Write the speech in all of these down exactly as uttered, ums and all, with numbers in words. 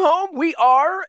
home. We are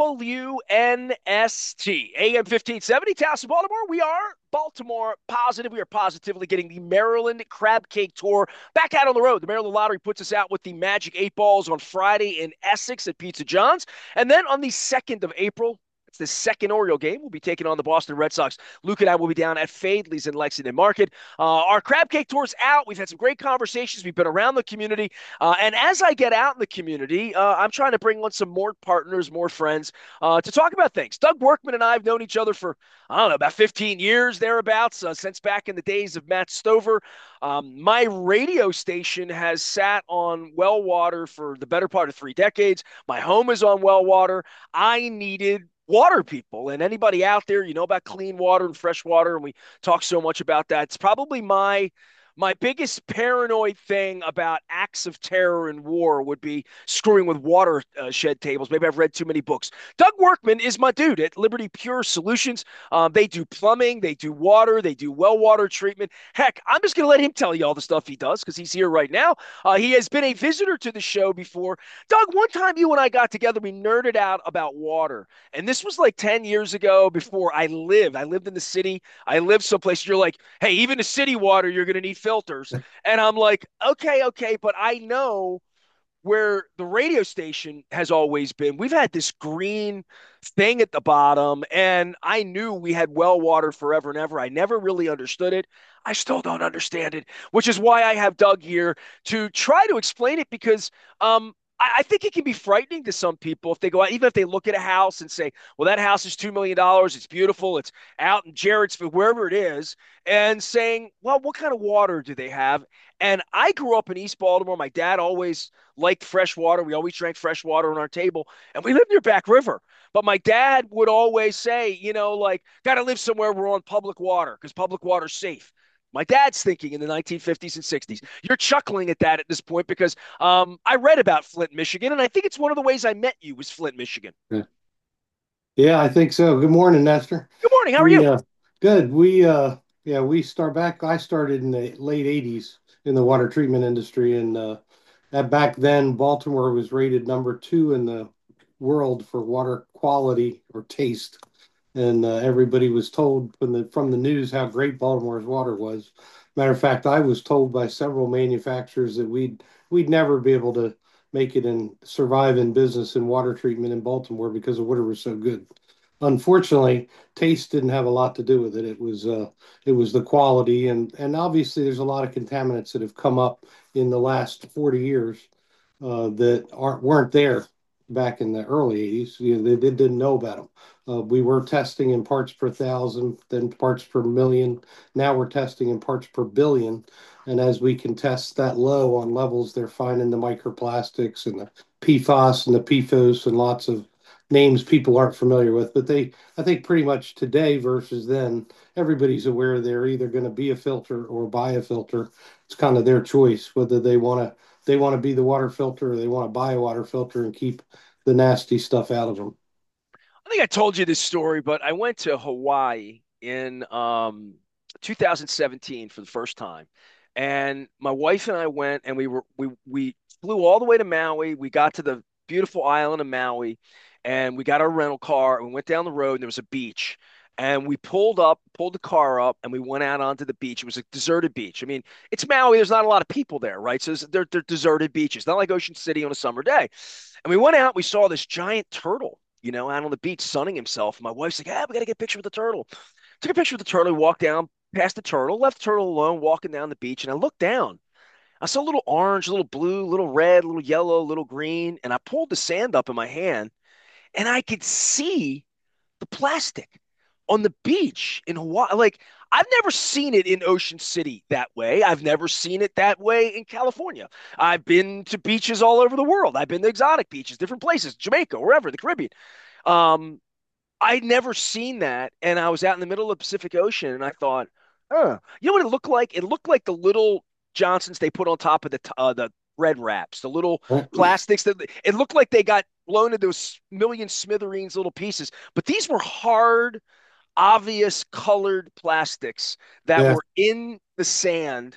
W N S T, A M fifteen seventy, Towson, Baltimore. We are Baltimore positive. We are positively getting the Maryland Crab Cake Tour back out on the road. The Maryland Lottery puts us out with the Magic Eight Balls on Friday in Essex at Pizza John's. And then on the second of April, it's the second Oriole game. We'll be taking on the Boston Red Sox. Luke and I will be down at Fadley's in Lexington Market. Uh, our crab cake tour's out. We've had some great conversations. We've been around the community. Uh, and as I get out in the community, uh, I'm trying to bring on some more partners, more friends uh, to talk about things. Doug Workman and I have known each other for, I don't know, about fifteen years thereabouts, uh, since back in the days of Matt Stover. Um, my radio station has sat on well water for the better part of three decades. My home is on well water. I needed water people and anybody out there, you know about clean water and fresh water, and we talk so much about that. It's probably my my biggest paranoid thing about acts of terror and war would be screwing with water uh, shed tables. Maybe I've read too many books. Doug Workman is my dude at Liberty Pure Solutions. Um, they do plumbing, they do water, they do well water treatment. Heck, I'm just going to let him tell you all the stuff he does because he's here right now. Uh, he has been a visitor to the show before. Doug, one time you and I got together, we nerded out about water. And this was like ten years ago before I lived. I lived in the city. I lived someplace. You're like, hey, even the city water, you're going to need filters. And I'm like, okay, okay. But I know where the radio station has always been. We've had this green thing at the bottom, and I knew we had well water forever and ever. I never really understood it. I still don't understand it, which is why I have Doug here to try to explain it because um, I, I think it can be frightening to some people if they go out, even if they look at a house and say, well, that house is two million dollars. It's beautiful. It's out in Jarrettsville, wherever it is, and saying, well, what kind of water do they have? And I grew up in East Baltimore. My dad always liked fresh water. We always drank fresh water on our table, and we lived near Back River. But my dad would always say, you know, like, got to live somewhere we're on public water because public water's safe. My dad's thinking in the nineteen fifties and sixties. You're chuckling at that at this point because um, I read about Flint, Michigan, and I think it's one of the ways I met you was Flint, Michigan. Yeah, Yeah, I think so. Good morning, Nestor. Good morning. How are We you? uh good. We uh yeah, we start back I started in the late eighties in the water treatment industry and uh that back then Baltimore was rated number two in the world for water quality or taste. And uh, everybody was told from the from the news how great Baltimore's water was. Matter of fact, I was told by several manufacturers that we'd we'd never be able to make it and survive in business in water treatment in Baltimore because the water was so good. Unfortunately, taste didn't have a lot to do with it. It was uh, it was the quality and and obviously there's a lot of contaminants that have come up in the last forty years uh, that aren't weren't there back in the early eighties. You know, they, they didn't know about them. Uh, we were testing in parts per thousand, then parts per million. Now we're testing in parts per billion. And as we can test that low on levels, they're finding the microplastics and the P FAS and the P FOS and lots of names people aren't familiar with. But they, I think, pretty much today versus then, everybody's aware they're either going to be a filter or buy a filter. It's kind of their choice whether they want to they want to be the water filter or they want to buy a water filter and keep the nasty stuff out of them. I think I told you this story, but I went to Hawaii in um, two thousand seventeen for the first time, and my wife and I went, and we were we we flew all the way to Maui. We got to the beautiful island of Maui, and we got our rental car, and we went down the road, and there was a beach. And we pulled up, pulled the car up, and we went out onto the beach. It was a deserted beach. I mean, it's Maui. There's not a lot of people there, right? So they're, they're deserted beaches, not like Ocean City on a summer day. And we went out, we saw this giant turtle, you know, out on the beach sunning himself. My wife's like, ah, we got to get a picture with the turtle. Took a picture with the turtle, walked down past the turtle, left the turtle alone, walking down the beach. And I looked down. I saw a little orange, a little blue, a little red, a little yellow, a little green. And I pulled the sand up in my hand and I could see the plastic on the beach in Hawaii. Like, I've never seen it in Ocean City that way. I've never seen it that way in California. I've been to beaches all over the world. I've been to exotic beaches, different places, Jamaica, wherever, the Caribbean. Um, I'd never seen that. And I was out in the middle of the Pacific Ocean and I thought, huh, you know what it looked like? It looked like the little Johnsons they put on top of the, uh, the bread wraps, the little plastics that it looked like they got blown into those million smithereens little pieces. But these were hard, obvious colored plastics that Yeah, were in the sand.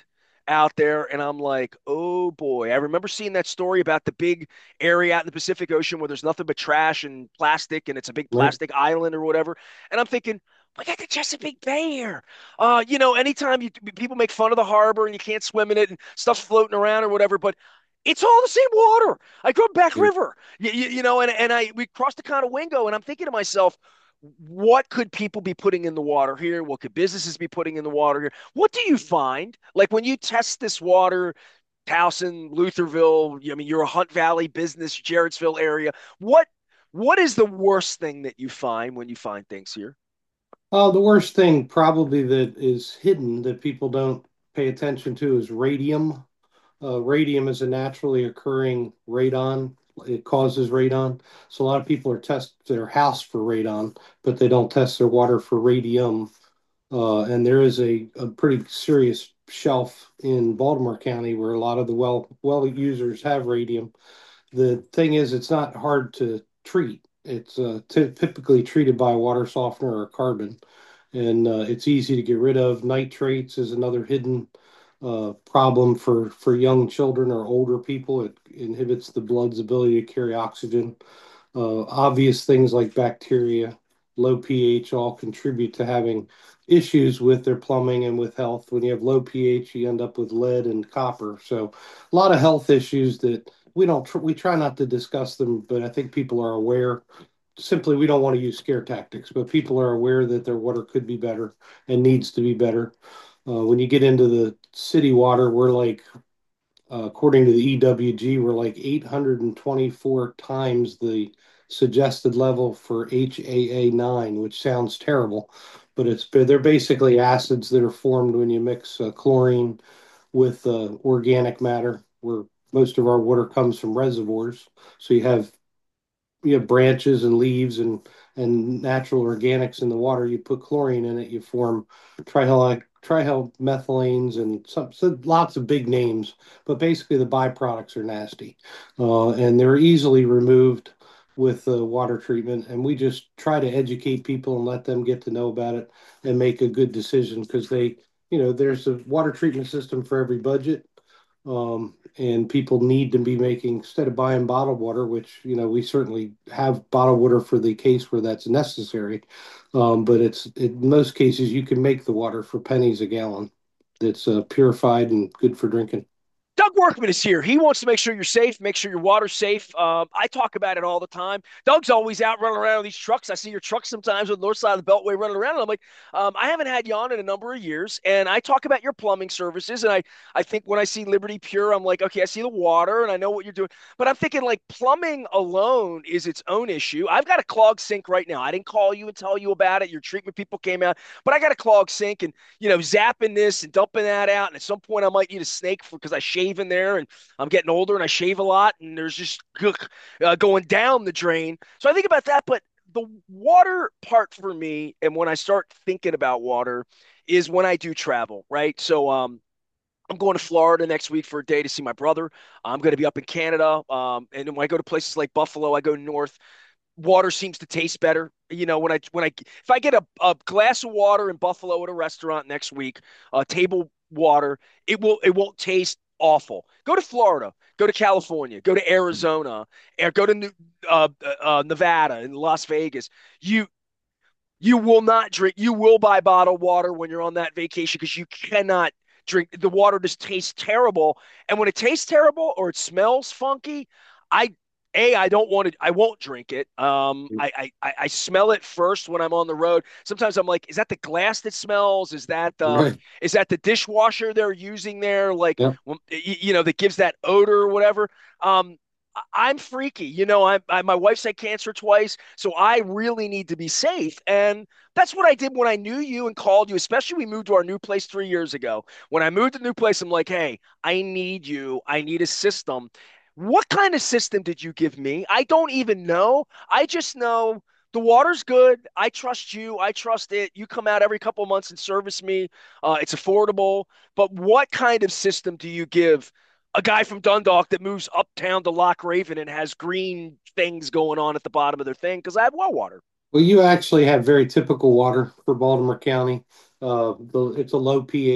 out there, and I'm like, oh boy. I remember seeing that story about the big area out in the Pacific Ocean where there's nothing but trash and plastic, and it's a big Right. plastic island or whatever. And I'm thinking, we got the Chesapeake Bay here. Uh, you know, anytime you people make fun of the harbor and you can't swim in it and stuff's floating around or whatever, but it's all the same water. I grew up Back Yeah. River, you, you, you know, and and I we crossed the Conowingo, and I'm thinking to myself, what could people be putting in the water here? What could businesses be putting in the water here? What do you find? Like when you test this water, Towson, Lutherville, I mean, you're a Hunt Valley business, Jarrettsville area. What what is the worst thing that you find when you find things here? Uh, the worst thing probably that is hidden that people don't pay attention to is radium. Uh, radium is a naturally occurring radon. It causes radon. So a lot of people are test their house for radon, but they don't test their water for radium. Uh, and there is a, a pretty serious shelf in Baltimore County where a lot of the well well users have radium. The thing is, it's not hard to treat. It's uh, ty- typically treated by a water softener or carbon, and uh, it's easy to get rid of. Nitrates is another hidden uh, problem for for young children or older people. It inhibits the blood's ability to carry oxygen. Uh, obvious things like bacteria, low pH all contribute to having issues with their plumbing and with health. When you have low pH, you end up with lead and copper. So a lot of health issues that we don't tr we try not to discuss them, but I think people are aware. Simply, we don't want to use scare tactics, but people are aware that their water could be better and needs to be better. Uh, when you get into the city water, we're like uh, according to the E W G, we're like eight hundred twenty-four times the suggested level for H A A nine, which sounds terrible, but it's they're basically acids that are formed when you mix uh, chlorine with uh, organic matter, where most of our water comes from reservoirs. So you have you have branches and leaves and and natural organics in the water. You put chlorine in it, you form trihal trihalmethylanes and some, so lots of big names. But basically, the byproducts are nasty, uh, and they're easily removed with uh, water treatment. And we just try to educate people and let them get to know about it and make a good decision because they, you know, there's a water treatment system for every budget. Um, and people need to be making, instead of buying bottled water, which, you know, we certainly have bottled water for the case where that's necessary. Um, but it's, in most cases, you can make the water for pennies a gallon that's uh, purified and good for drinking. Doug Workman is here. He wants to make sure you're safe, make sure your water's safe. Um, I talk about it all the time. Doug's always out running around with these trucks. I see your truck sometimes on the north side of the Beltway running around. And I'm like, um, I haven't had you on in a number of years. And I talk about your plumbing services. And I, I think when I see Liberty Pure, I'm like, okay, I see the water and I know what you're doing. But I'm thinking like plumbing alone is its own issue. I've got a clogged sink right now. I didn't call you and tell you about it. Your treatment people came out, but I got a clogged sink and, you know, zapping this and dumping that out. And at some point, I might need a snake for because I shave in there and I'm getting older and I shave a lot and there's just uh, going down the drain. So I think about that. But the water part for me, and when I start thinking about water, is when I do travel, right? So, um, I'm going to Florida next week for a day to see my brother. I'm going to be up in Canada. Um, and when I go to places like Buffalo, I go north. Water seems to taste better. You know, when I when I if I get a, a glass of water in Buffalo at a restaurant next week, uh, table water, it will it won't taste awful. Go to Florida, go to California, go to Arizona, or go to New, uh, uh, Nevada and Las Vegas. You you will not drink. You will buy bottled water when you're on that vacation because you cannot drink. The water just tastes terrible. And when it tastes terrible or it smells funky, I a I don't want to. I won't drink it. Um, I, I I smell it first when I'm on the road. Sometimes I'm like, is that the glass that smells? Is that um Right. is that the dishwasher they're using there? Like, Yep. you know, that gives that odor or whatever. Um, I'm freaky. You know, I, I my wife's had cancer twice, so I really need to be safe. And that's what I did when I knew you and called you, especially we moved to our new place three years ago. When I moved to the new place, I'm like, hey, I need you. I need a system. What kind of system did you give me? I don't even know. I just know the water's good. I trust you. I trust it. You come out every couple of months and service me. Uh, it's affordable. But what kind of system do you give a guy from Dundalk that moves uptown to Loch Raven and has green things going on at the bottom of their thing? Because I have well water. Well, you actually have very typical water for Baltimore County. Uh, the, it's a low pH.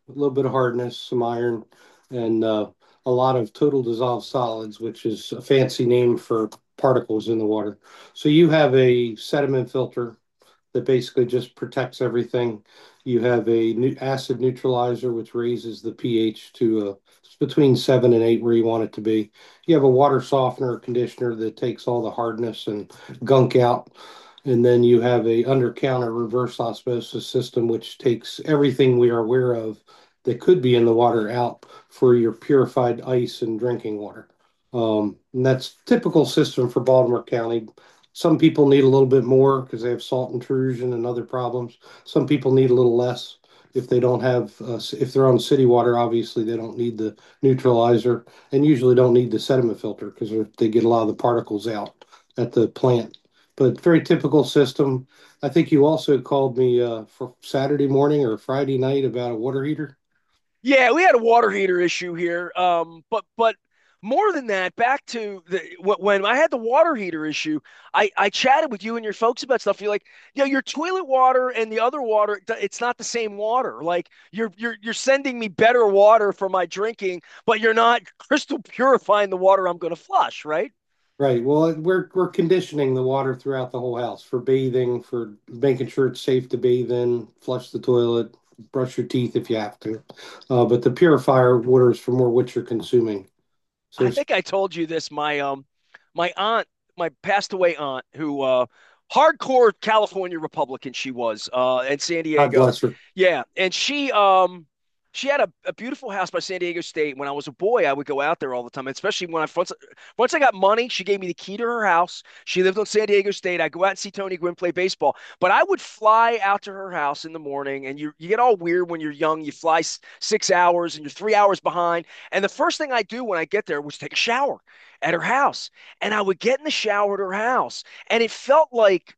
a little bit of hardness, some iron, and uh, a lot of total dissolved solids, which is a fancy name for particles in the water. So you have a sediment filter that basically just protects everything. You have a new acid neutralizer, which raises the pH to uh, between seven and eight where you want it to be. You have a water softener or conditioner that takes all the hardness and gunk out. And then you have a under counter reverse osmosis system, which takes everything we are aware of that could be in the water out for your purified ice and drinking water. Um, and that's typical system for Baltimore County. Some people need a little bit more because they have salt intrusion and other problems. Some people need a little less if they don't have, uh, if they're on city water, obviously they don't need the neutralizer and usually don't need the sediment filter because they get a lot of the particles out at the plant. But very typical system. I think you also called me uh, for Saturday morning or Friday night about a water heater. Yeah, we had a water heater issue here. Um, but but more than that, back to the when I had the water heater issue, I I chatted with you and your folks about stuff. You're like, you know, your toilet water and the other water, it's not the same water. Like you're you're you're sending me better water for my drinking, but you're not crystal purifying the water I'm going to flush, right? Right. Well, we're we're conditioning the water throughout the whole house for bathing, for making sure it's safe to bathe in, flush the toilet, brush your teeth if you have to. Uh, but the purifier water is for more what you're consuming. So I it's, think I told you this. My um, my aunt, my passed away aunt, who uh, hardcore California Republican she was, uh, in San God Diego. bless her. Yeah, and she um, she had a, a beautiful house by San Diego State. When I was a boy, I would go out there all the time, especially when I once once I got money. She gave me the key to her house. She lived on San Diego State. I go out and see Tony Gwynn play baseball, but I would fly out to her house in the morning, and you you get all weird when you're young. You fly s- six hours and you're three hours behind. And the first thing I do when I get there was take a shower at her house. And I would get in the shower at her house, and it felt like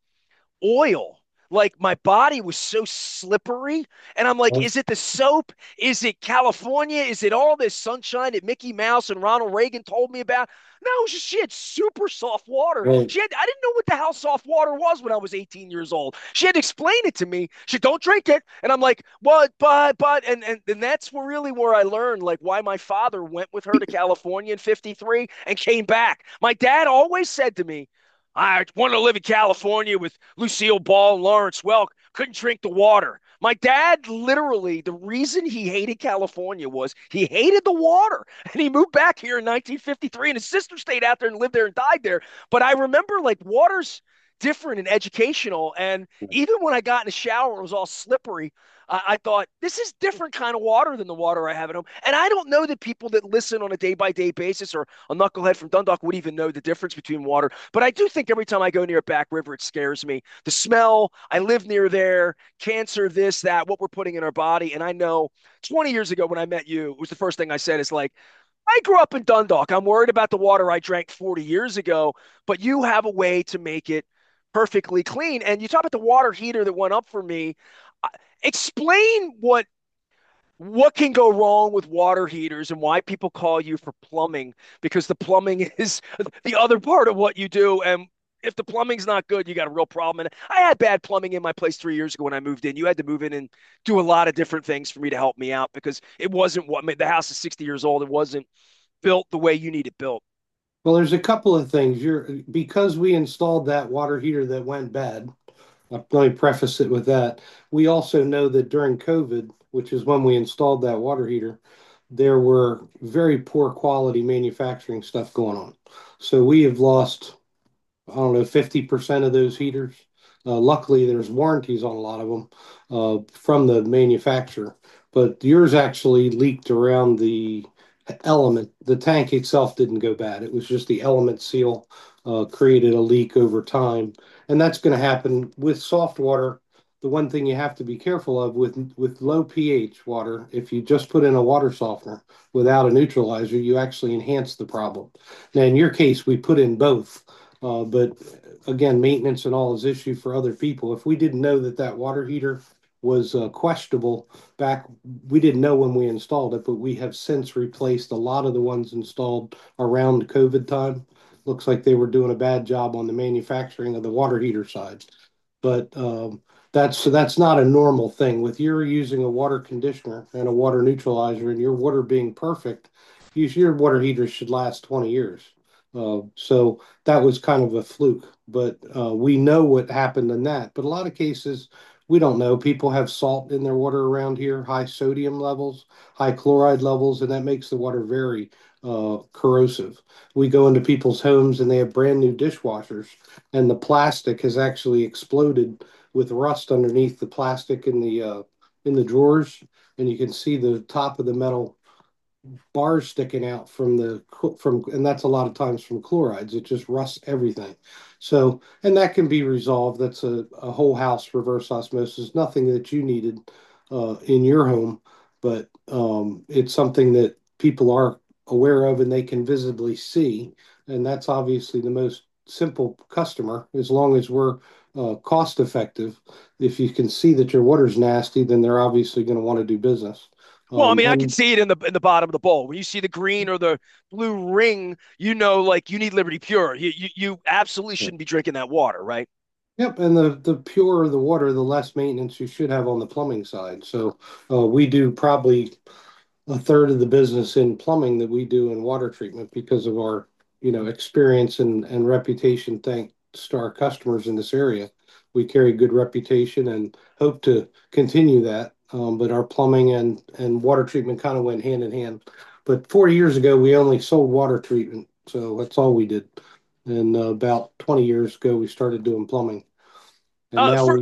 oil. Like my body was so slippery. And I'm like, is it the soap? Is it California? Is it all this sunshine that Mickey Mouse and Ronald Reagan told me about? No, it was just she had super soft water. Right. She had I didn't know what the hell soft water was when I was eighteen years old. She had to explain it to me. She said, don't drink it. And I'm like, what, but, but, and and, and that's where really where I learned like why my father went with her to California in fifty-three and came back. My dad always said to me, I wanted to live in California with Lucille Ball and Lawrence Welk. Couldn't drink the water. My dad, literally, the reason he hated California was he hated the water. And he moved back here in nineteen fifty-three, and his sister stayed out there and lived there and died there. But I remember, like, water's different and educational. And even when I got in the shower and it was all slippery, I, I thought, this is different kind of water than the water I have at home. And I don't know that people that listen on a day by day basis or a knucklehead from Dundalk would even know the difference between water. But I do think every time I go near Back River, it scares me. The smell, I live near there, cancer, this, that, what we're putting in our body. And I know twenty years ago when I met you, it was the first thing I said is like, I grew up in Dundalk. I'm worried about the water I drank forty years ago, but you have a way to make it perfectly clean. And you talk about the water heater that went up for me. Uh, Explain what what can go wrong with water heaters and why people call you for plumbing because the plumbing is the other part of what you do. And if the plumbing's not good, you got a real problem. And I had bad plumbing in my place three years ago when I moved in. You had to move in and do a lot of different things for me to help me out because it wasn't what the house is sixty years old. It wasn't built the way you need it built. Well, there's a couple of things. You're because we installed that water heater that went bad. Uh, Let me preface it with that. We also know that during COVID, which is when we installed that water heater, there were very poor quality manufacturing stuff going on. So we have lost, I don't know, fifty percent of those heaters. Uh, luckily, there's warranties on a lot of them uh, from the manufacturer, but yours actually leaked around the element. The tank itself didn't go bad. It was just the element seal uh, created a leak over time, and that's going to happen with soft water. The one thing you have to be careful of with with low pH water, if you just put in a water softener without a neutralizer, you actually enhance the problem. Now, in your case, we put in both, uh, but again, maintenance and all is issue for other people. If we didn't know that that water heater was uh, questionable back, we didn't know when we installed it, but we have since replaced a lot of the ones installed around COVID time. Looks like they were doing a bad job on the manufacturing of the water heater side. But um, That's that's not a normal thing. With you're using a water conditioner and a water neutralizer and your water being perfect, you, your water heaters should last twenty years. Uh, so that was kind of a fluke, but uh, we know what happened in that. But a lot of cases, we don't know. People have salt in their water around here, high sodium levels, high chloride levels, and that makes the water very uh, corrosive. We go into people's homes and they have brand new dishwashers, and the plastic has actually exploded with rust underneath the plastic in the uh, in the drawers, and you can see the top of the metal bars sticking out from the from, and that's a lot of times from chlorides. It just rusts everything. So, and that can be resolved. That's a, a whole house reverse osmosis. Nothing that you needed uh, in your home, but um, it's something that people are aware of and they can visibly see, and that's obviously the most simple customer. As long as we're uh, cost effective, if you can see that your water's nasty, then they're obviously going to want to do business. Well, I Um, mean, I could and see it in the in the bottom of the bowl. When you see the green or the blue ring, you know, like you need Liberty Pure. You you, you absolutely shouldn't be drinking that water, right? Yep, and the the purer the water, the less maintenance you should have on the plumbing side. So uh, we do probably a third of the business in plumbing that we do in water treatment because of our, you know, experience and, and reputation thanks to our customers in this area. We carry good reputation and hope to continue that. Um, but our plumbing and, and water treatment kind of went hand in hand. But four years ago, we only sold water treatment. So that's all we did. And uh, about twenty years ago, we started doing plumbing. And Uh, now for we,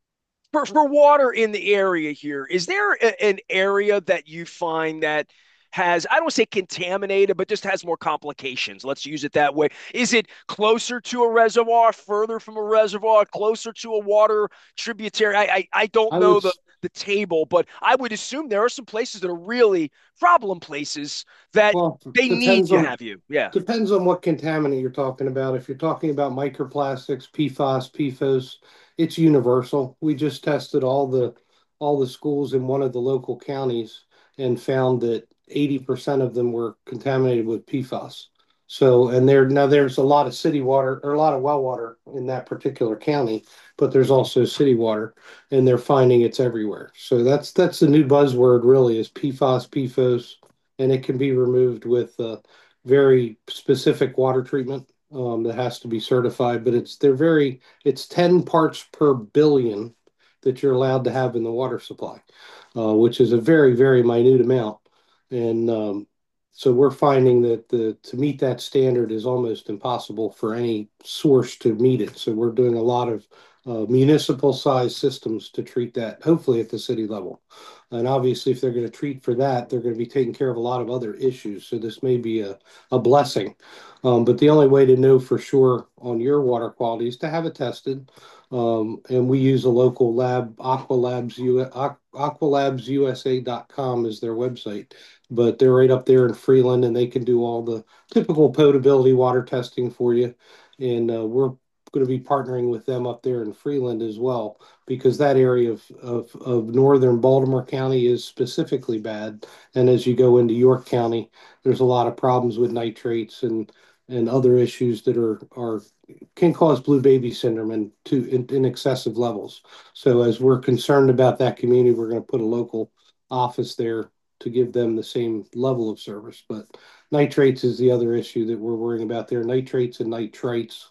for for water in the area here, is there a, an area that you find that has, I don't want to say contaminated, but just has more complications? Let's use it that way. Is it closer to a reservoir, further from a reservoir, closer to a water tributary? I I, I don't I would know the the table, but I would assume there are some places that are really problem places that Well, they need depends to on have you. Yeah. depends on what contaminant you're talking about. If you're talking about microplastics, P FAS, P FOS, it's universal. We just tested all the all the schools in one of the local counties and found that eighty percent of them were contaminated with P FAS. So, and there now there's a lot of city water or a lot of well water in that particular county, but there's also city water, and they're finding it's everywhere. So that's that's the new buzzword really is P FAS, P FOS, and it can be removed with uh, very specific water treatment um, that has to be certified. But it's they're very it's ten parts per billion that you're allowed to have in the water supply, uh, which is a very very minute amount. And um, so we're finding that the to meet that standard is almost impossible for any source to meet it. So we're doing a lot of uh, municipal size systems to treat that, hopefully at the city level. And obviously, if they're going to treat for that, they're going to be taking care of a lot of other issues. So this may be a, a blessing. Um, but the only way to know for sure on your water quality is to have it tested. Um, and we use a local lab, Aqualabs, U, aqualabs u s a dot com is their website. But they're right up there in Freeland and they can do all the typical potability water testing for you. And uh, we're going to be partnering with them up there in Freeland as well because that area of, of, of northern Baltimore County is specifically bad. And as you go into York County, there's a lot of problems with nitrates and and other issues that are are can cause blue baby syndrome and to in, in excessive levels. So as we're concerned about that community, we're going to put a local office there to give them the same level of service. But nitrates is the other issue that we're worrying about there. Nitrates and nitrites.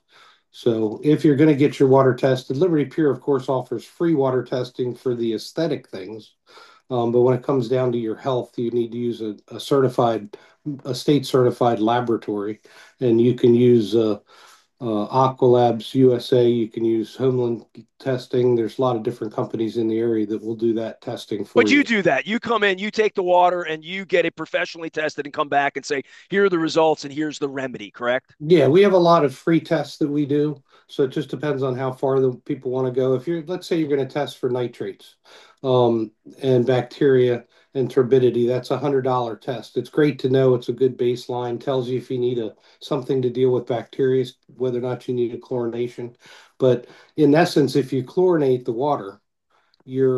So if you're going to get your water tested, Liberty Pure, of course, offers free water testing for the aesthetic things. Um, but when it comes down to your health, you need to use a, a certified, a state certified laboratory, and you can use uh, uh, Aqualabs U S A. You can use Homeland Testing. There's a lot of different companies in the area that will do that testing for But you you. do that. You come in, you take the water, and you get it professionally tested and come back and say, here are the results and here's the remedy, correct? Yeah, we have a lot of free tests that we do. So it just depends on how far the people want to go. If you're, let's say you're going to test for nitrates um, and bacteria and turbidity, that's a hundred dollar test. It's great to know. It's a good baseline. Tells you if you need a something to deal with bacteria, whether or not you need a chlorination. But in essence, if you chlorinate the water, you're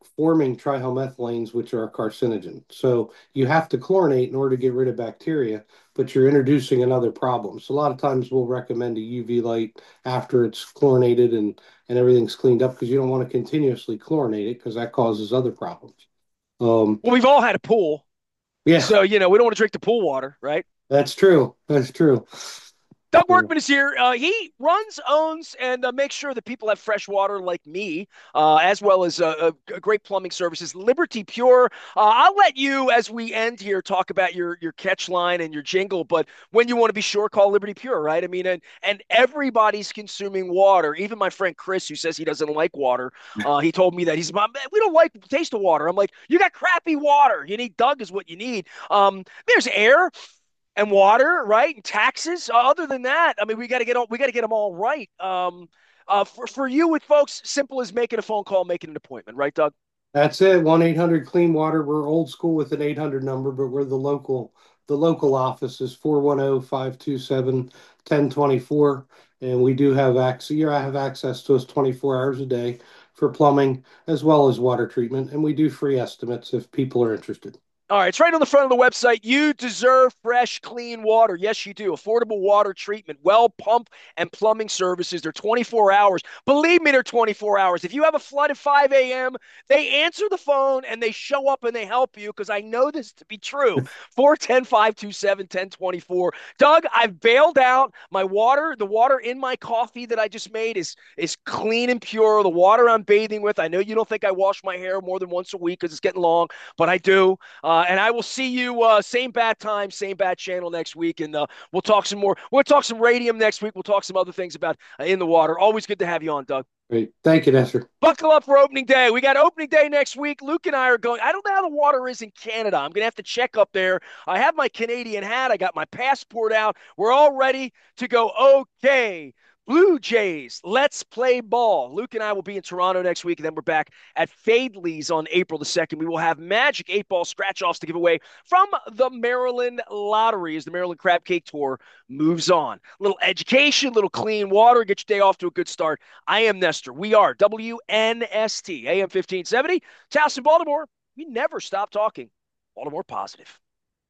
forming trihomethylanes, which are a carcinogen. So you have to chlorinate in order to get rid of bacteria, but you're introducing another problem. So a lot of times we'll recommend a U V light after it's chlorinated and, and everything's cleaned up because you don't want to continuously chlorinate it because that causes other problems. Um, Well, we've all had a pool. yeah, So, you know, we don't want to drink the pool water, right? that's true. That's true. Doug Yeah. Workman is here. Uh, he runs, owns, and uh, makes sure that people have fresh water like me, uh, as well as uh, uh, great plumbing services. Liberty Pure. Uh, I'll let you, as we end here, talk about your your catch line and your jingle. But when you want to be sure, call Liberty Pure, right? I mean, and and everybody's consuming water. Even my friend Chris, who says he doesn't like water, uh, he told me that he's mom. We don't like the taste of water. I'm like, you got crappy water. You need Doug is what you need. Um, there's air and water, right? And taxes. Uh, other than that, I mean, we got to get all, we got to get them all right. Um, uh, for for you with folks, simple as making a phone call, making an appointment, right, Doug? That's it. one eight hundred clean water. We're old school with an eight hundred number, but we're the local the local office is four one zero, five two seven, one zero two four. And we do have access. You have access to us twenty-four hours a day for plumbing as well as water treatment. And we do free estimates if people are interested. All right, it's right on the front of the website. You deserve fresh, clean water. Yes, you do. Affordable water treatment, well pump and plumbing services. They're twenty-four hours. Believe me, they're twenty-four hours. If you have a flood at five a m, they answer the phone and they show up and they help you because I know this to be true. four one zero, five two seven, one zero two four. Doug, I've bailed out. My water, the water in my coffee that I just made is, is clean and pure. The water I'm bathing with, I know you don't think I wash my hair more than once a week because it's getting long, but I do. Uh, uh, and I will see you uh, same bad time, same bad channel next week, and uh, we'll talk some more. We'll talk some radium next week. We'll talk some other things about uh, in the water. Always good to have you on, Doug. Great. Thank you, Nestor. Buckle up for opening day. We got opening day next week. Luke and I are going. I don't know how the water is in Canada. I'm going to have to check up there. I have my Canadian hat. I got my passport out. We're all ready to go. Okay. Blue Jays, let's play ball. Luke and I will be in Toronto next week, and then we're back at Fadley's on April the second. We will have Magic eight Ball scratch-offs to give away from the Maryland Lottery as the Maryland Crab Cake Tour moves on. A little education, a little clean water, get your day off to a good start. I am Nestor. We are W N S T, A M fifteen seventy, Towson, Baltimore. We never stop talking Baltimore positive.